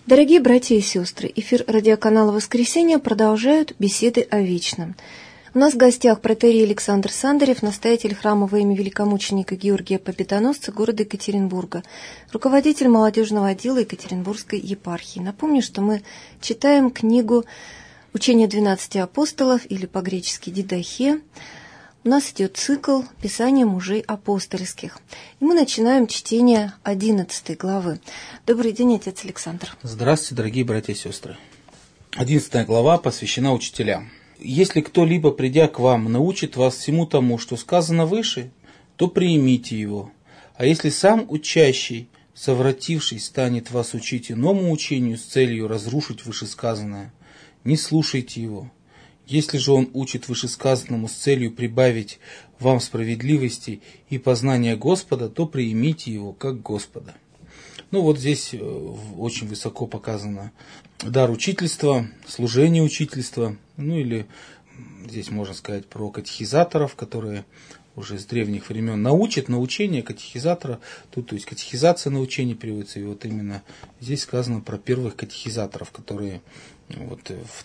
Дорогие братья и сестры, эфир радиоканала «Воскресенье» продолжают беседы о вечном. У нас в гостях протоиерей Александр Сандарев, настоятель храма во имя великомученика Георгия Победоносца города Екатеринбурга, руководитель молодежного отдела Екатеринбургской епархии. Напомню, что мы читаем книгу «Учение 12 апостолов» или по-гречески «Дидахе». У нас идет цикл «Писания мужей апостольских». И мы начинаем чтение 11 главы. Добрый день, отец Александр. Здравствуйте, дорогие братья и сестры. 11 глава посвящена учителям. «Если кто-либо, придя к вам, научит вас всему тому, что сказано выше, то примите его. А если сам учащий, совратившись, станет вас учить иному учению с целью разрушить вышесказанное, не слушайте его. Если же он учит вышесказанному с целью прибавить вам справедливости и познания Господа, то примите его как Господа». Ну вот здесь очень высоко показано дар учительства, служение учительства, ну или здесь можно сказать про катехизаторов, которые уже с древних времен научат научение катехизатора, тут, то есть катехизация научения переводится, и вот именно здесь сказано про первых катехизаторов, которые вот в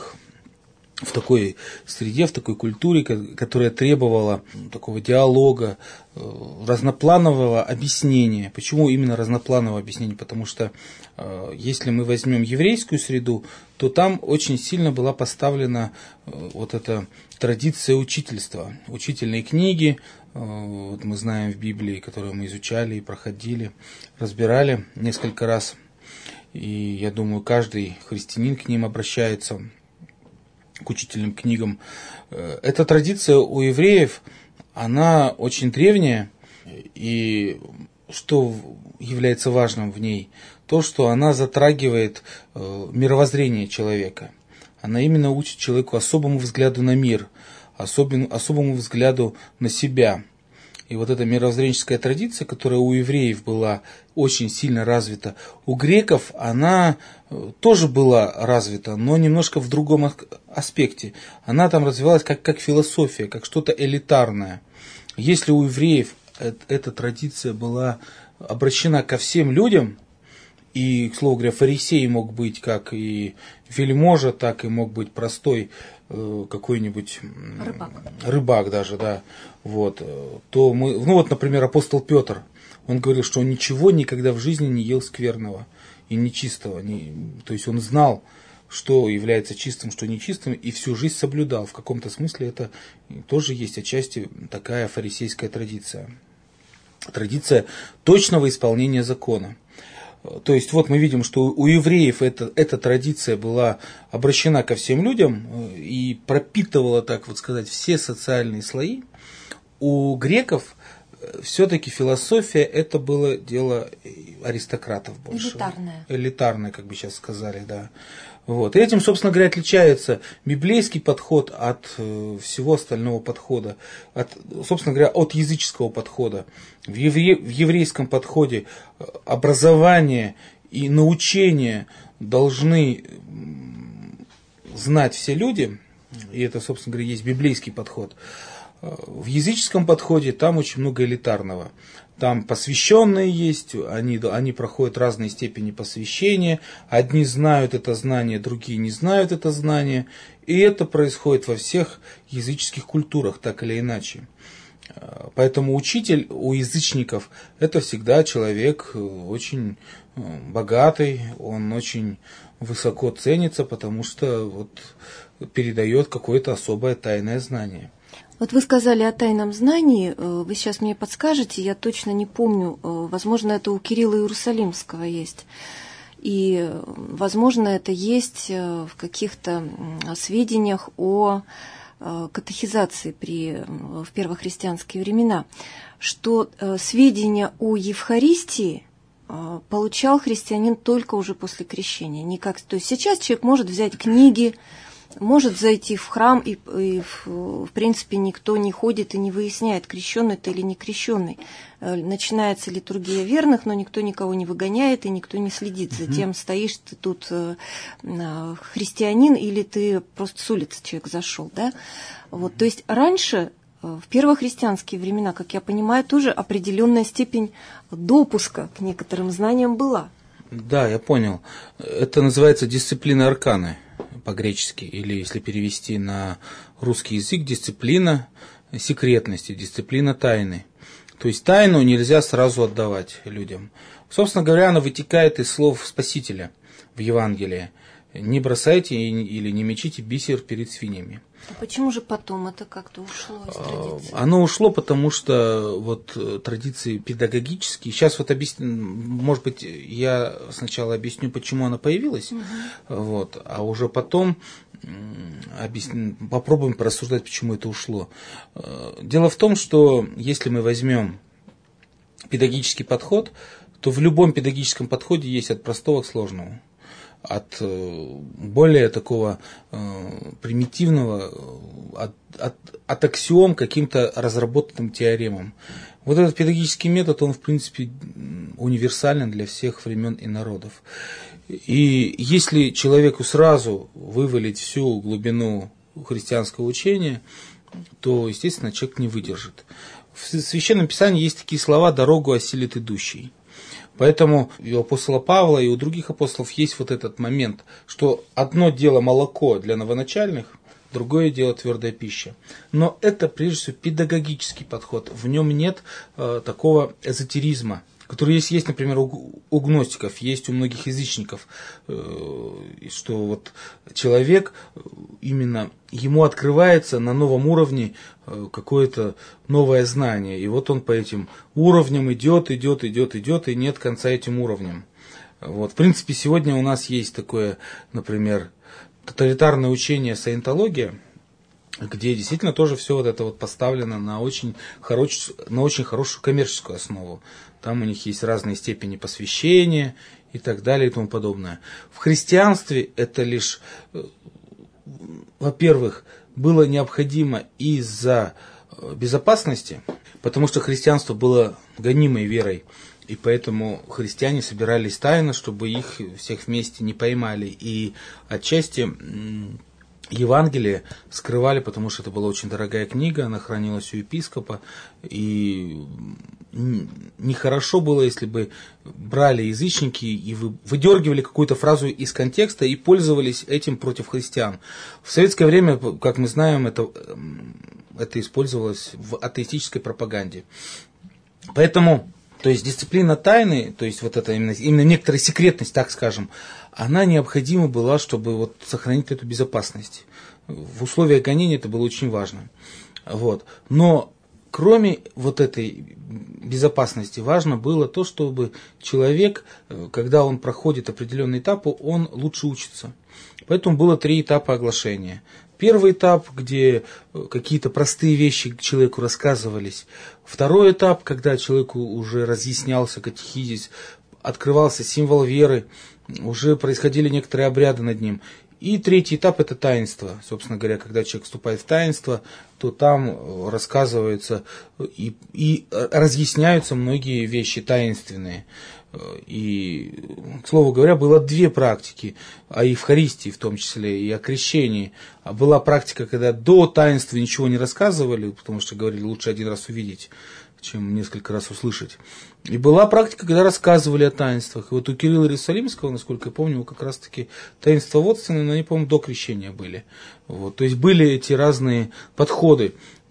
такой среде, в такой культуре, которая требовала такого диалога, разнопланового объяснения. Почему именно разнопланового объяснения? Потому что если мы возьмем еврейскую среду, то там очень сильно была поставлена вот эта традиция учительства. Учительные книги, вот мы знаем в Библии, которые мы изучали и проходили, разбирали несколько раз. И я думаю, каждый христианин к ним обращается, к учительным книгам. Эта традиция у евреев, она очень древняя, и что является важным в ней? То, что она затрагивает мировоззрение человека. Она именно учит человеку особому взгляду на мир, особому взгляду на себя. И вот эта мировоззренческая традиция, которая у евреев была очень сильно развита, у греков она тоже была развита, но немножко в другом аспекте. Она там развивалась как философия, как что-то элитарное. Если у евреев эта традиция была обращена ко всем людям, и, к слову говоря, фарисей мог быть как и вельможа, так и мог быть простой какой-нибудь рыбак даже, да, вот, то мы, ну вот, например, апостол Петр, он говорил, что он ничего никогда в жизни не ел скверного и нечистого, то есть он знал, что является чистым, что нечистым, и всю жизнь соблюдал. В каком-то смысле это тоже есть отчасти такая фарисейская традиция. Традиция точного исполнения закона. То есть вот мы видим, что у евреев эта традиция была обращена ко всем людям и пропитывала, так вот сказать, все социальные слои. У греков все-таки философия это было дело аристократов больше. Элитарное, как бы сейчас сказали, да. Вот. И этим, собственно говоря, отличается библейский подход от всего остального подхода, собственно говоря, от языческого подхода. В еврейском подходе образование и научение должны знать все люди, и это, собственно говоря, есть библейский подход. В языческом подходе там очень много элитарного. Там посвященные есть, они проходят разные степени посвящения. Одни знают это знание, другие не знают это знание. И это происходит во всех языческих культурах, так или иначе. Поэтому учитель у язычников это всегда человек очень богатый, он очень высоко ценится, потому что вот передает какое-то особое тайное знание. Вот вы сказали о тайном знании, вы сейчас мне подскажете, я точно не помню, возможно, это у Кирилла Иерусалимского есть. И, возможно, это есть в каких-то сведениях о катехизации в первохристианские времена, что сведения о Евхаристии получал христианин только уже после крещения. То есть сейчас человек может взять книги, может зайти в храм, и в принципе никто не ходит и не выясняет, крещенный ты или не крещенный. Начинается литургия верных, но никто никого не выгоняет, и никто не следит за тем, стоишь ты тут христианин или ты просто с улицы человек зашел. Да? Вот, то есть раньше, в первохристианские времена, как я понимаю, тоже определенная степень допуска к некоторым знаниям была. Да, я понял. Это называется дисциплина арканы по-гречески, или если перевести на русский язык, дисциплина секретности, дисциплина тайны. То есть тайну нельзя сразу отдавать людям. Собственно говоря, она вытекает из слов Спасителя в Евангелии. Не бросайте или не мечите бисер перед свиньями. А почему же потом это как-то ушло из традиции? Оно ушло, потому что вот традиции педагогические. Сейчас вот может быть, я сначала объясню, почему она появилась, вот, а уже потом попробуем порассуждать, почему это ушло. Дело в том, что если мы возьмем педагогический подход, то в любом педагогическом подходе есть от простого к сложному. От более такого примитивного, от аксиом к каким-то разработанным теоремам. Вот этот педагогический метод, он в принципе универсален для всех времен и народов. И если человеку сразу вывалить всю глубину христианского учения, то, естественно, человек не выдержит. В Священном Писании есть такие слова: «Дорогу осилит идущий». Поэтому и у апостола Павла, и у других апостолов есть вот этот момент, что одно дело молоко для новоначальных, другое дело твердая пища. Но это прежде всего педагогический подход. В нем нет такого эзотеризма, который есть, например, у гностиков, есть у многих язычников, что вот человек, именно ему открывается на новом уровне какое-то новое знание. И вот он по этим уровням идет, и нет конца этим уровням. Вот. В принципе, сегодня у нас есть такое, например, тоталитарное учение саентология, где действительно тоже все вот это вот поставлено на очень хорошую коммерческую основу. Там у них есть разные степени посвящения и так далее и тому подобное. В христианстве это лишь, во-первых, было необходимо из-за безопасности, потому что христианство было гонимой верой, и поэтому христиане собирались тайно, чтобы их всех вместе не поймали. И отчасти Евангелие скрывали, потому что это была очень дорогая книга, она хранилась у епископа, и нехорошо было, если бы брали язычники и выдергивали какую-то фразу из контекста и пользовались этим против христиан. В советское время, как мы знаем, это использовалось в атеистической пропаганде. Поэтому, то есть дисциплина тайны, то есть вот это именно некоторая секретность, так скажем, она необходима была, чтобы вот сохранить эту безопасность. В условиях гонения это было очень важно. Вот. Но кроме вот этой безопасности важно было то, чтобы человек, когда он проходит определенные этапы, он лучше учится. Поэтому было 3 этапа оглашения. Первый этап, где какие-то простые вещи человеку рассказывались. Второй этап, когда человеку уже разъяснялся катехизис, открывался символ веры, уже происходили некоторые обряды над ним. И третий этап – это таинство. Собственно говоря, когда человек вступает в таинство, то там рассказываются и разъясняются многие вещи таинственные. И, к слову говоря, было 2 практики, о Евхаристии в том числе, и о крещении. Была практика, когда до таинства ничего не рассказывали, потому что говорили, лучше 1 раз увидеть, чем несколько раз услышать. И была практика, когда рассказывали о таинствах. И вот у Кирилла Иерусалимского, насколько я помню, как раз-таки таинства водственные, но они, по-моему, до крещения были. Вот. То есть были эти разные подходы,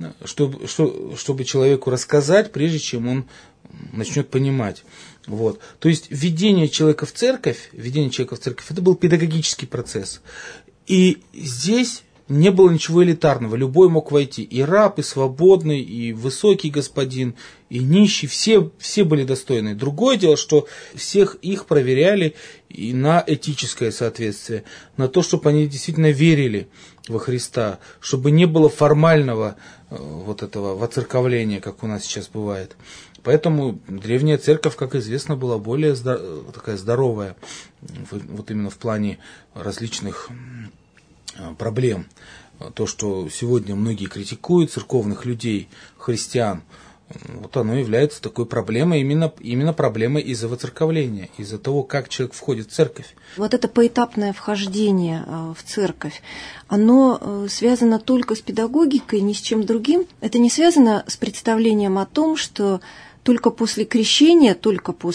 чтобы человеку рассказать, прежде чем он начнет понимать. Вот. То есть введение человека в церковь, это был педагогический процесс. И здесь не было ничего элитарного, любой мог войти, и раб, и свободный, и высокий господин, и нищий, все были достойны. Другое дело, что всех их проверяли и на этическое соответствие, на то, чтобы они действительно верили во Христа, чтобы не было формального вот этого воцерковления, как у нас сейчас бывает. Поэтому древняя церковь, как известно, была более такая здоровая, вот именно в плане различных проблем. То, что сегодня многие критикуют церковных людей, христиан, вот оно является такой проблемой, именно проблемой из-за воцерковления, из-за того, как человек входит в церковь. Вот это поэтапное вхождение в церковь, оно связано только с педагогикой, ни с чем другим? Это не связано с представлением о том, что только после крещения, только после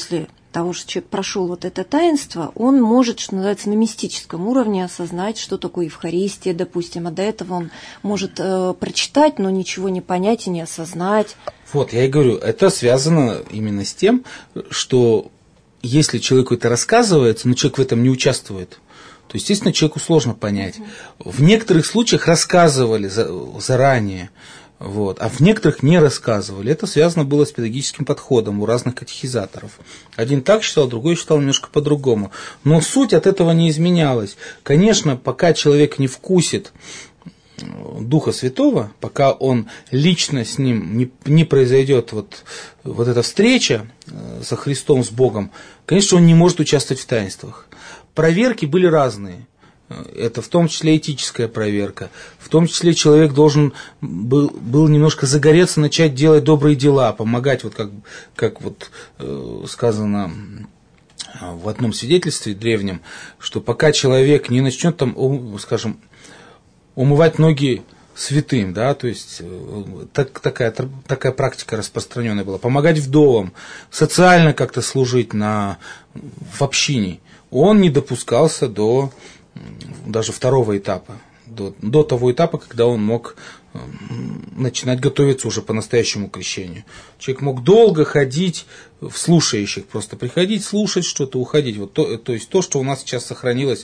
того, что человек прошел вот это таинство, он может, что называется, на мистическом уровне осознать, что такое Евхаристия, допустим, а до этого он может прочитать, но ничего не понять и не осознать. Вот, я и говорю, это связано именно с тем, что если человеку это рассказывается, но человек в этом не участвует, то, естественно, человеку сложно понять. В некоторых случаях рассказывали заранее, вот, а в некоторых не рассказывали. Это связано было с педагогическим подходом у разных катехизаторов. Один так считал, другой считал немножко по-другому. Но суть от этого не изменялась. Конечно, пока человек не вкусит Духа Святого, пока он лично с ним не произойдет вот эта встреча со Христом, с Богом, конечно, он не может участвовать в таинствах. Проверки были разные. Это в том числе этическая проверка. В том числе человек должен был немножко загореться, начать делать добрые дела, помогать, вот как вот сказано в одном свидетельстве древнем, что пока человек не начнет там, скажем, умывать ноги святым, да, то есть такая практика распространенная была, помогать вдовам, социально как-то служить в общине, он не допускался до даже второго этапа, до того этапа, когда он мог начинать готовиться уже по настоящему крещению. Человек мог долго ходить в слушающих, просто приходить, слушать что-то, уходить. Вот то есть то, что у нас сейчас сохранилось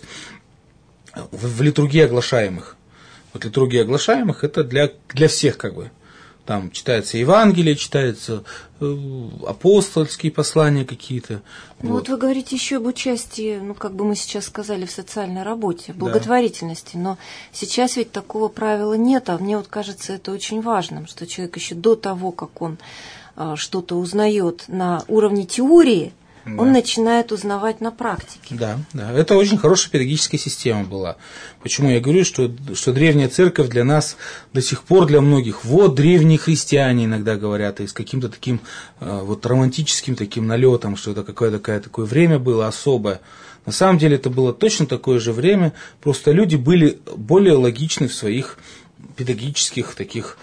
в литургии оглашаемых. Вот литургия оглашаемых это для всех как бы. Там читается Евангелие, читаются апостольские послания какие-то. Ну вот вы говорите еще об участии, как бы мы сейчас сказали, в социальной работе, в благотворительности, да. Но сейчас ведь такого правила нет, а мне вот кажется это очень важным, что человек еще до того, как он что-то узнает на уровне теории, да. Он начинает узнавать на практике. Да, да. Это очень хорошая педагогическая система была. Почему я говорю, что древняя церковь для нас до сих пор, для многих, вот древние христиане иногда говорят, и с каким-то таким вот романтическим таким налетом, что это такое время было особое. На самом деле это было точно такое же время, просто люди были более логичны в своих педагогических таких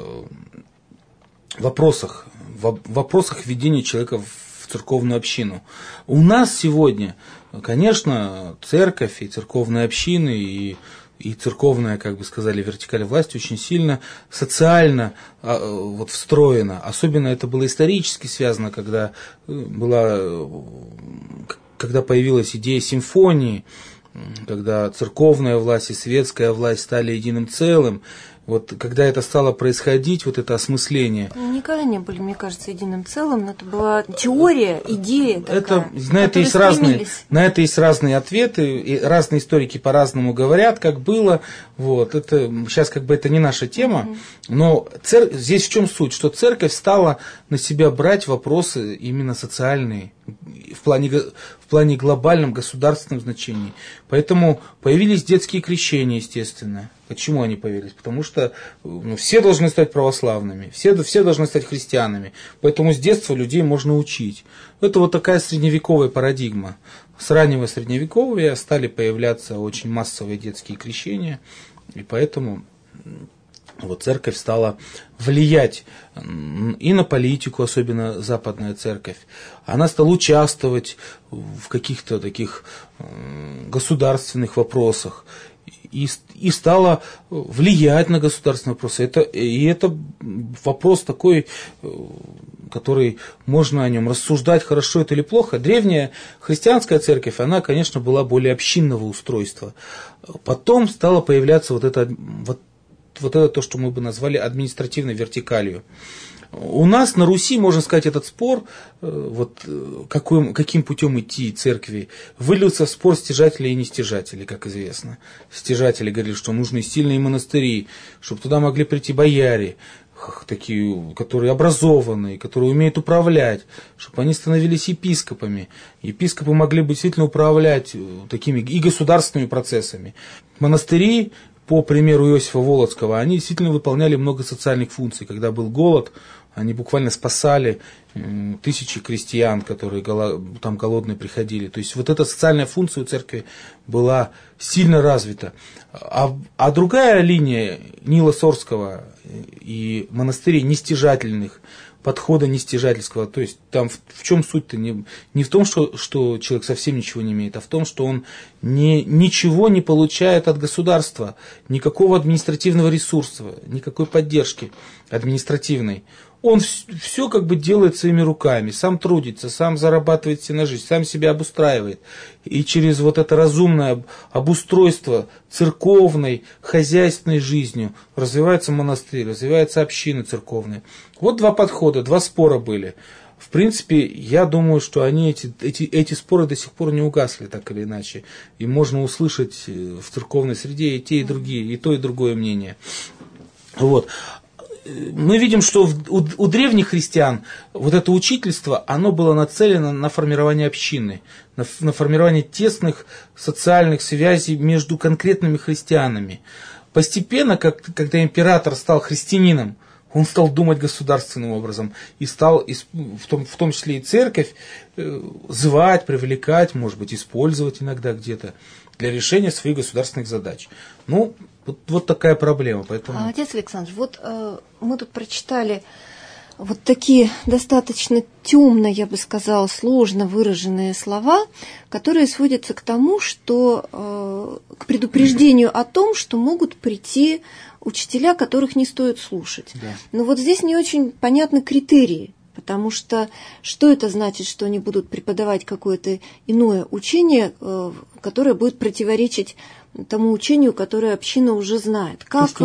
вопросах ведения человека в церковную общину. У нас сегодня, конечно, церковь и церковные общины, и церковная, как бы сказали, вертикаль власти очень сильно социально вот встроена. Особенно это было исторически связано, когда появилась идея симфонии, когда церковная власть и светская власть стали единым целым. Вот когда это стало происходить, вот это осмысление. Никогда не были, мне кажется, единым целым, но это была теория, идея такая. На это есть разные ответы, и разные историки по-разному говорят, как было. Вот, это, сейчас как бы это не наша тема, но здесь в чем суть, что церковь стала на себя брать вопросы именно социальные, в плане глобальном государственном значении. Поэтому появились детские крещения, естественно. Почему они появились? Потому что все должны стать православными, все должны стать христианами. Поэтому с детства людей можно учить. Это вот такая средневековая парадигма. С раннего средневековья стали появляться очень массовые детские крещения. И поэтому вот церковь стала влиять и на политику, особенно западная церковь. Она стала участвовать в каких-то таких государственных вопросах. И стала влиять на государственные вопросы. Это вопрос такой, который можно о нем рассуждать, хорошо это или плохо. Древняя христианская церковь, она, конечно, была более общинного устройства. Потом стало появляться вот это то, что мы бы назвали административной вертикалью. У нас на Руси, можно сказать, этот спор, каким путем идти церкви, вылился в спор стяжателей и нестяжателей, как известно. Стяжатели говорили, что нужны сильные монастыри, чтобы туда могли прийти бояре, такие, которые образованные, которые умеют управлять, чтобы они становились епископами. Епископы могли бы действительно управлять такими и государственными процессами. Монастыри, по примеру Иосифа Волоцкого, они действительно выполняли много социальных функций. Когда был голод, они буквально спасали тысячи крестьян, которые там голодные приходили. То есть вот эта социальная функция у церкви была сильно развита. А другая линия Нила Сорского и монастырей нестяжательных подхода нестяжательского. То есть там в чем суть-то? Не в том, что человек совсем ничего не имеет, а в том, что он ничего не получает от государства, никакого административного ресурса, никакой поддержки административной. Он все как бы делает своими руками, сам трудится, сам зарабатывает себе на жизнь, сам себя обустраивает. И через вот это разумное обустройство церковной, хозяйственной жизнью развивается монастырь, развивается общины церковные. Вот два подхода, два спора были. В принципе, я думаю, что они, эти споры до сих пор не угасли, так или иначе. И можно услышать в церковной среде и те, и другие, и то, и другое мнение. Вот. Мы видим, что у древних христиан вот это учительство, оно было нацелено на формирование общины, на формирование тесных социальных связей между конкретными христианами. Постепенно, когда император стал христианином, он стал думать государственным образом и стал, в том числе и церковь, звать, привлекать, может быть, использовать иногда где-то для решения своих государственных задач. Ну, вот такая проблема. Поэтому... Отец Александр, вот мы тут прочитали вот такие достаточно темно, я бы сказала, сложно выраженные слова, которые сводятся к тому, что к предупреждению о том, что могут прийти учителя, которых не стоит слушать. Да. Но вот здесь не очень понятны критерии. Потому что это значит, что они будут преподавать какое-то иное учение, которое будет противоречить тому учению, которое община уже знает. Как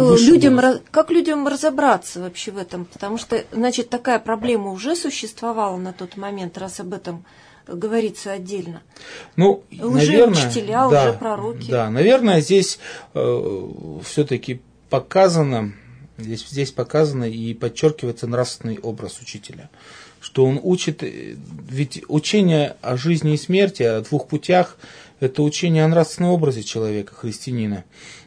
людям разобраться вообще в этом? Потому что, значит, такая проблема уже существовала на тот момент, раз об этом говорится отдельно. Ну, лжеучителя, лжепророки. Да, наверное, здесь все-таки показано... Здесь показано и подчеркивается нравственный образ учителя, что он учит, ведь учение о жизни и смерти, о двух путях, это учение о нравственном образе человека, христианина,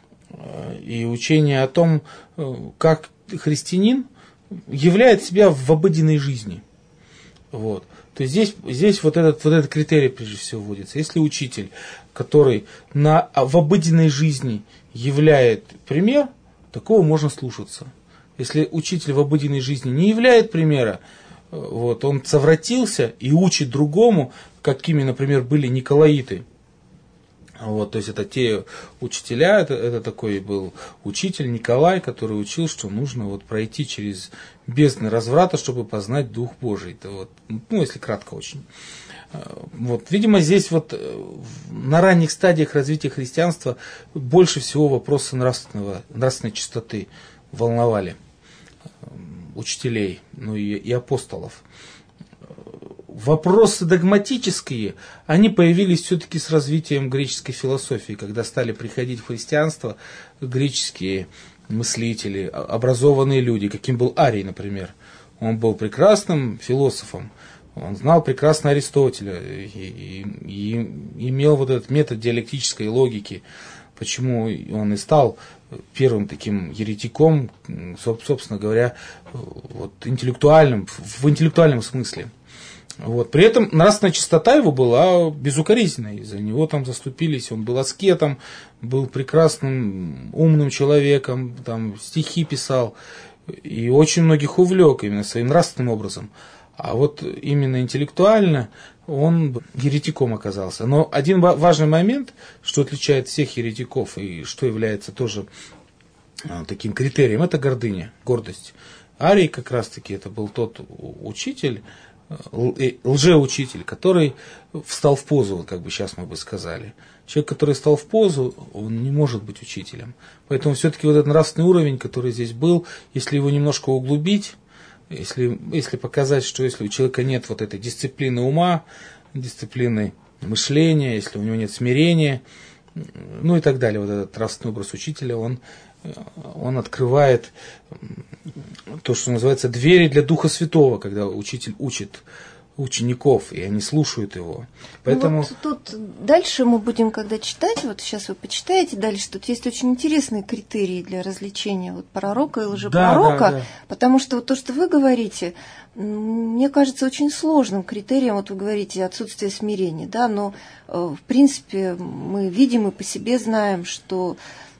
и учение о том, как христианин являет себя в обыденной жизни. Вот. То есть здесь вот этот критерий прежде всего вводится. Если учитель, который в обыденной жизни являет пример, такого можно слушаться. Если учитель в обыденной жизни не являет примера, вот, он совратился и учит другому, какими, например, были николаиты. Вот, то есть это те учителя, это такой был учитель Николай, который учил, что нужно вот пройти через бездны разврата, чтобы познать Дух Божий. Это вот, ну, если кратко очень. Вот, видимо, здесь вот на ранних стадиях развития христианства больше всего вопросы нравственной чистоты волновали учителей, ну и апостолов. Вопросы догматические, они появились все-таки с развитием греческой философии, когда стали приходить в христианство греческие мыслители, образованные люди, каким был Арий, например. Он был прекрасным философом. Он знал прекрасно Аристотеля и имел вот этот метод диалектической логики, почему он и стал первым таким еретиком, собственно говоря, вот, в интеллектуальном смысле. Вот. При этом нравственная чистота его была безукоризненной, за него там заступились, он был аскетом, был прекрасным, умным человеком, там, стихи писал, и очень многих увлек именно своим нравственным образом. А вот именно интеллектуально он еретиком оказался. Но один важный момент, что отличает всех еретиков и что является тоже таким критерием, это гордыня, гордость. Арий как раз-таки это был тот учитель, лжеучитель, который встал в позу, как бы сейчас мы бы сказали. Человек, который встал в позу, он не может быть учителем. Поэтому все-таки вот этот нравственный уровень, который здесь был, если его немножко углубить, если показать, что если у человека нет вот этой дисциплины ума, дисциплины мышления, если у него нет смирения, ну и так далее, вот этот нравственный образ учителя, он открывает то, что называется двери для Духа Святого, когда учитель учит учеников, и они слушают его. Поэтому... Вот тут дальше мы будем, когда читать, вот сейчас вы почитаете дальше, тут есть очень интересные критерии для различения вот пророка и лжепророка, да. Потому что вот то, что вы говорите, мне кажется очень сложным критерием, вот вы говорите отсутствие смирения, да, но в принципе мы видим и по себе знаем, что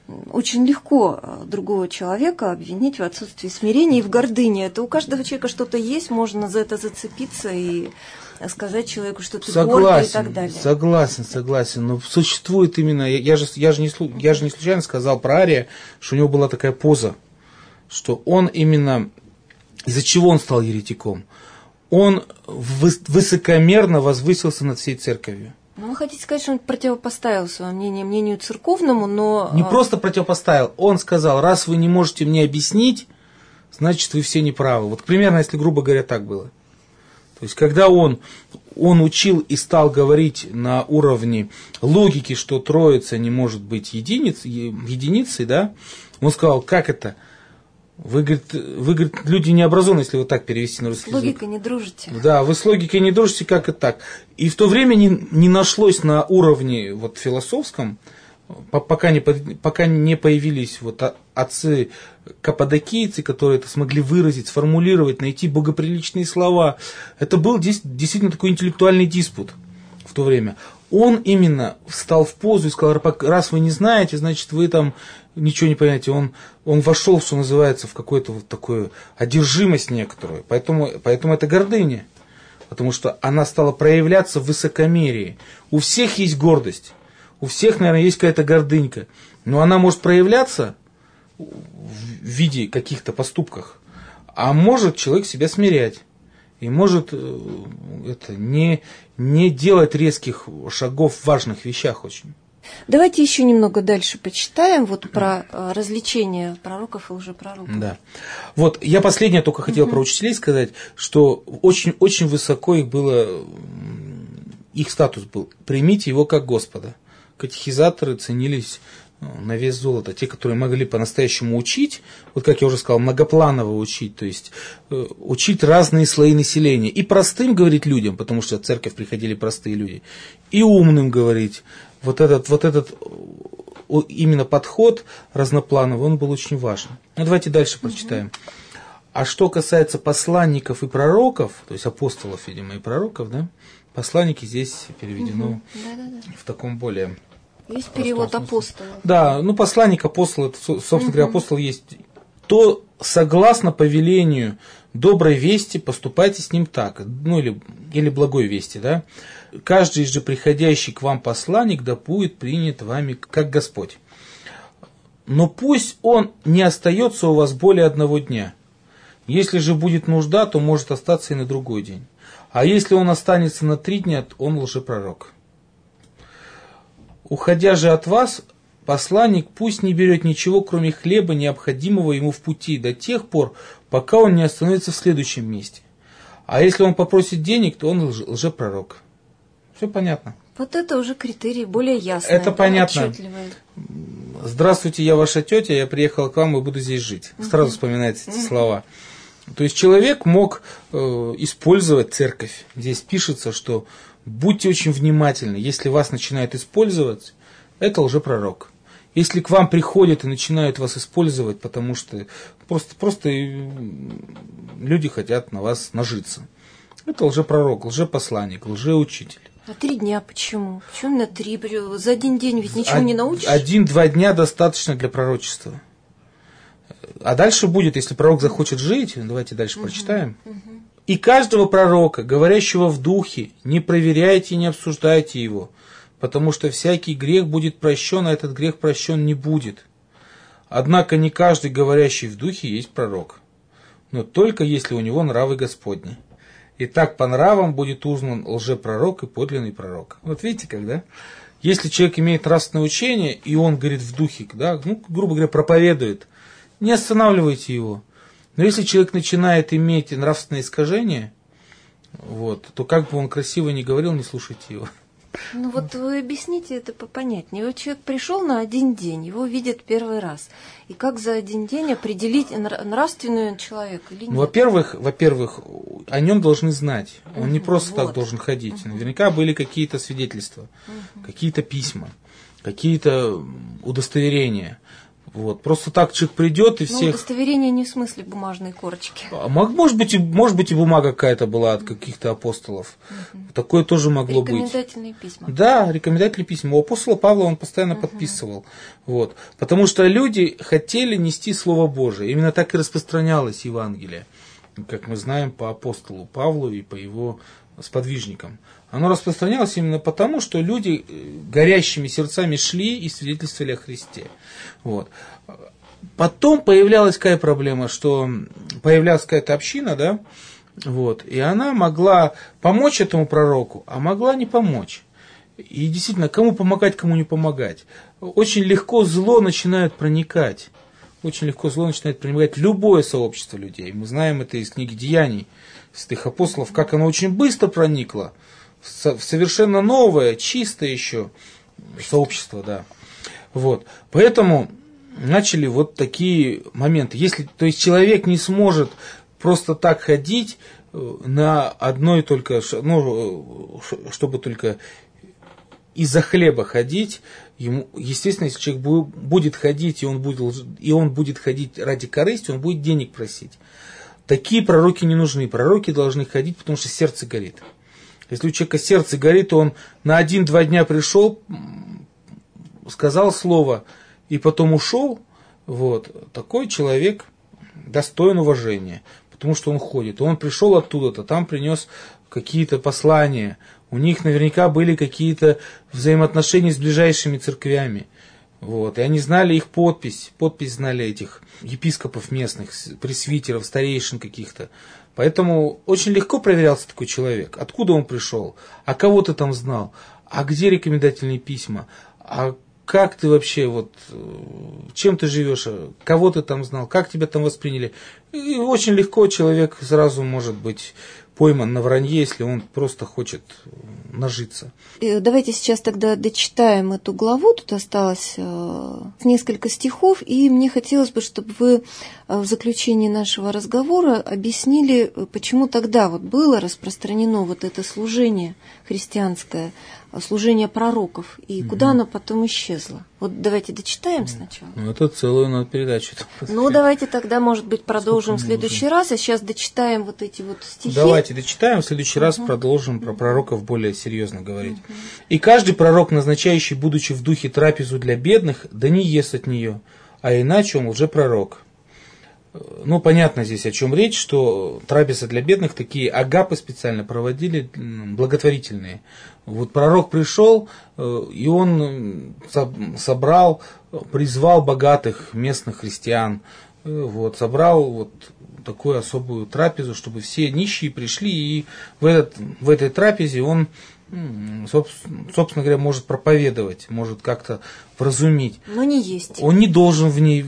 очень легко другого человека обвинить в отсутствии смирения и в гордыне. Это у каждого человека что-то есть, можно за это зацепиться и сказать человеку, что ты гордый и так далее. Согласен. Но существует именно, я же не случайно сказал про Ария, что у него была такая поза, что он именно, из-за чего он стал еретиком? Он высокомерно возвысился над всей церковью. Ну, вы хотите сказать, что он противопоставил свое мнение мнению церковному, но... Не просто противопоставил, он сказал, раз вы не можете мне объяснить, значит, вы все неправы. Вот примерно, если грубо говоря, так было. То есть, когда он учил и стал говорить на уровне логики, что Троица не может быть единицей, да, он сказал, как это? Вы, говорит, люди необразованные, если вот так перевести на русский язык. С логикой не дружите. Да, вы с логикой не дружите, как это так? И в то время не нашлось на уровне вот, философском, пока не появились вот отцы каппадокийцы, которые это смогли выразить, сформулировать, найти богоприличные слова. Это был действительно такой интеллектуальный диспут в то время. Он именно встал в позу и сказал, раз вы не знаете, значит, вы там ничего не понимаете. Он вошел, что называется, в какую-то вот такую одержимость некоторую. Поэтому это гордыня. Потому что она стала проявляться в высокомерии. У всех есть гордость. У всех, наверное, есть какая-то гордынька. Но она может проявляться в виде каких-то поступках. А может человек себя смирять. И может не делать резких шагов в важных вещах очень. Давайте еще немного дальше почитаем вот про развлечения пророков и лжепророков. Да. Вот я последнее только хотел про учителей сказать, что очень высоко их статус был. Примите его как Господа. Катехизаторы ценились на вес золота. Те, которые могли по-настоящему учить, вот как я уже сказал, многопланово учить, то есть учить разные слои населения. И простым говорить людям, потому что в церковь приходили простые люди, и умным говорить. Вот этот именно подход разноплановый, он был очень важен. Ну, давайте дальше прочитаем. А что касается посланников и пророков, то есть апостолов, видимо, и пророков, да, посланники здесь переведено в таком более... Есть перевод апостола. Да, ну посланник, апостол, это, собственно говоря, апостол есть. То согласно повелению доброй вести поступайте с ним так, ну или благой вести, да. Каждый же приходящий к вам посланник да будет принят вами как Господь. Но пусть он не остается у вас более 1 дня. Если же будет нужда, то может остаться и на другой день. А если он останется на 3 дня, то он лжепророк. Уходя же от вас, посланник пусть не берет ничего, кроме хлеба, необходимого ему в пути, до тех пор, пока он не остановится в следующем месте. А если он попросит денег, то он лжепророк. Все понятно? Вот это уже критерии более ясные. Это понятно. Отчетливые. Здравствуйте, я ваша тетя, я приехал к вам и буду здесь жить. Сразу вспоминаются эти слова. То есть человек мог использовать церковь. Здесь пишется, что будьте очень внимательны. Если вас начинают использовать, это лжепророк. Если к вам приходят и начинают вас использовать, потому что просто люди хотят на вас нажиться, это лжепророк, лжепосланник, лжеучитель. А 3 дня почему? Почему на 3? За 1 день ведь ничего не научишь? 1-2 дня достаточно для пророчества. А дальше будет, если пророк захочет жить, давайте дальше прочитаем. И каждого пророка, говорящего в духе, не проверяйте и не обсуждайте его, потому что всякий грех будет прощен, а этот грех прощен не будет. Однако не каждый, говорящий в духе, есть пророк, но только если у него нравы Господни. И так по нравам будет узнан лжепророк и подлинный пророк. Вот видите, когда? Если человек имеет нравственное учение, и он говорит в духе, да, ну, грубо говоря, проповедует, не останавливайте его. Но если человек начинает иметь нравственное искажение, вот, то как бы он красиво ни говорил, не слушайте его. Ну вот вы объясните это попонятнее. Вот человек пришел на 1 день, его видят первый раз. И как за 1 день определить, нравственный он человек или нет? Ну, во-первых, о нем должны знать. Он не просто так должен ходить. Наверняка были какие-то свидетельства, какие-то письма, какие-то удостоверения. Вот. Просто так человек придет и всех... удостоверение не в смысле бумажной корочки. Может быть, и бумага какая-то была от каких-то апостолов. Такое тоже могло быть. Рекомендательные письма. Да, рекомендательные письма. У апостола Павла он постоянно подписывал. Вот. Потому что люди хотели нести Слово Божие. Именно так и распространялось Евангелие. Как мы знаем по апостолу Павлу и по его сподвижникам. Оно распространялось именно потому, что люди горящими сердцами шли и свидетельствовали о Христе. Вот. Потом появлялась какая проблема, что появлялась какая-то община, да, вот, и она могла помочь этому пророку, а могла не помочь. И действительно, кому помогать, кому не помогать. Очень легко зло начинает проникать. Очень легко зло начинает проникать в любое сообщество людей. Мы знаем это из книги Деяний святых апостолов, как оно очень быстро проникло в совершенно новое, чистое еще сообщество, да. Вот. Поэтому начали вот такие моменты. То есть человек не сможет просто так ходить на одной только, чтобы только из-за хлеба ходить. Ему, естественно, если человек будет ходить, и он будет ходить ради корысти, он будет денег просить. Такие пророки не нужны. Пророки должны ходить, потому что сердце горит. Если у человека сердце горит, то он на 1-2 дня пришел, сказал слово и потом ушел, вот, такой человек достоин уважения, потому что он ходит. Он пришел оттуда-то, там принес какие-то послания, у них наверняка были какие-то взаимоотношения с ближайшими церквями. Вот, и они знали их подпись знали этих епископов местных, пресвитеров, старейшин каких-то. Поэтому очень легко проверялся такой человек. Откуда он пришел? А кого ты там знал? А где рекомендательные письма? А как ты вообще, чем ты живешь? Кого ты там знал? Как тебя там восприняли? И очень легко человек сразу может быть пойман на вранье, если он просто хочет нажиться. Давайте сейчас тогда дочитаем эту главу. Тут осталось несколько стихов, и мне хотелось бы, чтобы вы в заключении нашего разговора объяснили, почему тогда было распространено это служение христианское, служение пророков, и куда оно потом исчезло. Давайте дочитаем сначала. Это целую надо передачу. Давайте тогда, может быть, продолжим в следующий раз, а сейчас дочитаем эти стихи. Давайте дочитаем, в следующий раз продолжим про пророков более серьезно говорить. «И каждый пророк, назначающий, будучи в духе трапезу для бедных, да не ест от нее, а иначе он лжепророк». Понятно здесь, о чем речь, что трапезы для бедных, такие агапы специально проводили, благотворительные. Пророк пришел, и он собрал, призвал богатых местных христиан, собрал такую особую трапезу, чтобы все нищие пришли, и в этой трапезе он, собственно говоря, может проповедовать, может как-то вразумить. Но не есть. Он не должен в ней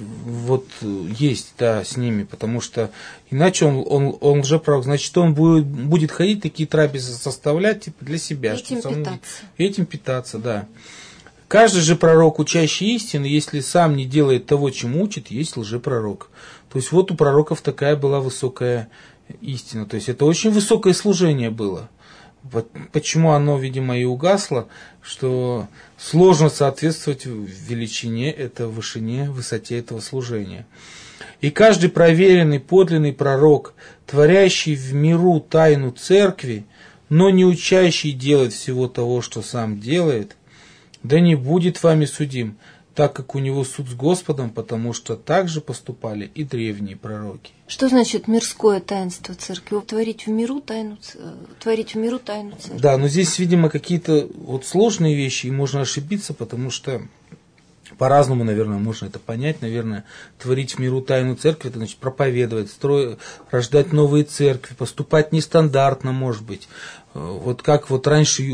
есть, да, с ними, потому что иначе он лжепророк. Значит, он будет ходить, такие трапезы составлять для себя. Этим питаться, да. Каждый же пророк, учащий истины, если сам не делает того, чему учит, есть лжепророк. То есть у пророков такая была высокая истина. То есть это очень высокое служение было. Почему оно, видимо, и угасло, что сложно соответствовать величине, вышине, высоте этого служения. «И каждый проверенный, подлинный пророк, творящий в миру тайну церкви, но не учащий делать всего того, что сам делает, да не будет вами судим, так как у него суд с Господом, потому что так же поступали и древние пророки». Что значит мирское таинство церкви? Творить в миру тайну церкви. Да, но здесь, видимо, какие-то сложные вещи, и можно ошибиться, потому что по-разному, наверное, можно это понять. Наверное, творить в миру тайну церкви, это значит проповедовать, рождать новые церкви, поступать нестандартно, может быть. Как раньше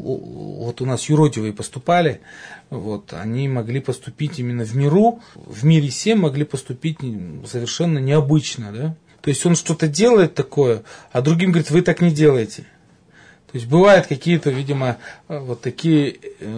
у нас юродивые поступали, они могли поступить именно в миру, в мире сем могли поступить совершенно необычно, да? То есть он что-то делает такое, а другим говорит, вы так не делаете. То есть бывают какие-то, видимо, такие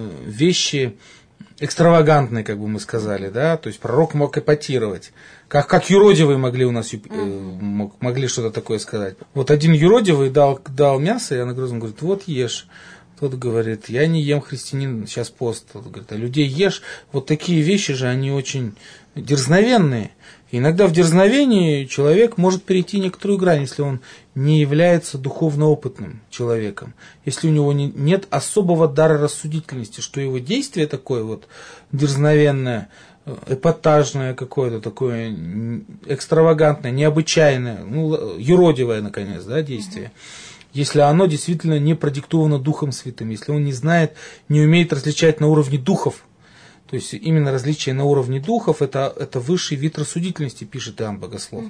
вещи экстравагантные, как бы мы сказали, да, то есть пророк мог эпатировать, как юродивые могли у нас могли что-то такое сказать. Один юродивый дал мясо, и она говорит, ешь. Тот говорит, я не ем, христианин, сейчас пост. Тот говорит, а людей ешь. Вот такие вещи же, они очень дерзновенные. И иногда в дерзновении человек может перейти некоторую грань, если он не является духовно опытным человеком. Если у него нет особого дара рассудительности, что его действие такое вот дерзновенное, эпатажное какое-то такое, экстравагантное, необычайное, юродивое, наконец, да, действие. Если оно действительно не продиктовано Духом Святым, если он не знает, не умеет различать на уровне духов, то есть именно различие на уровне духов это высший вид рассудительности, пишет Иоанн Богослов.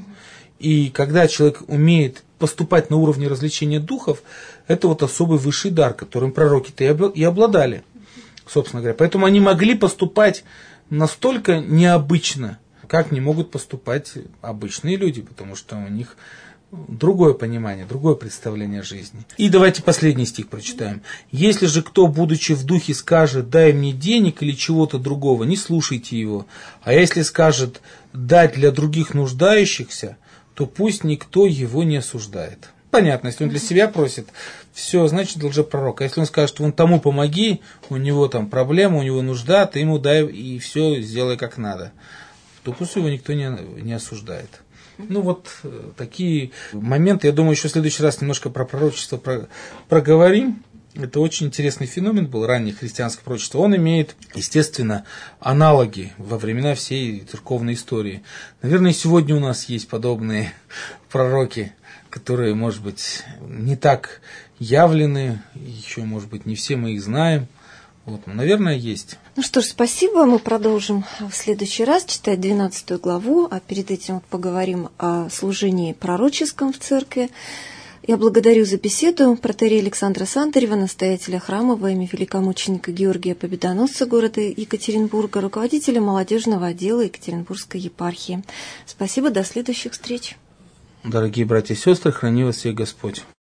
И когда человек умеет поступать на уровне развлечения духов, это вот особый высший дар, которым пророки-то и обладали, собственно говоря. Поэтому они могли поступать настолько необычно, как не могут поступать обычные люди, потому что у них другое понимание, другое представление о жизни. И давайте последний стих прочитаем. «Если же кто, будучи в духе, скажет, дай мне денег или чего-то другого, не слушайте его. А если скажет, дать для других нуждающихся, то пусть никто его не осуждает». Понятно, если он для себя просит, все, значит, лжепророк. А если он скажет, вон тому помоги, у него там проблема, у него нужда, ты ему дай и все, сделай как надо, то пусть его никто не осуждает. Вот такие моменты. Я думаю, еще в следующий раз немножко про пророчество проговорим. Это очень интересный феномен был, раннее христианское пророчество. Он имеет, естественно, аналоги во времена всей церковной истории. Наверное, и сегодня у нас есть подобные пророки, которые, может быть, не так явлены, еще, может быть, не все мы их знаем. Но, наверное, есть. Ну что ж, спасибо. Мы продолжим в следующий раз читать 12 главу, а перед этим поговорим о служении пророческом в церкви. Я благодарю за беседу протоиерея Александра Сантарева, настоятеля храма во имя великомученика Георгия Победоносца города Екатеринбурга, руководителя молодежного отдела Екатеринбургской епархии. Спасибо, до следующих встреч. Дорогие братья и сестры, храни вас всех Господь.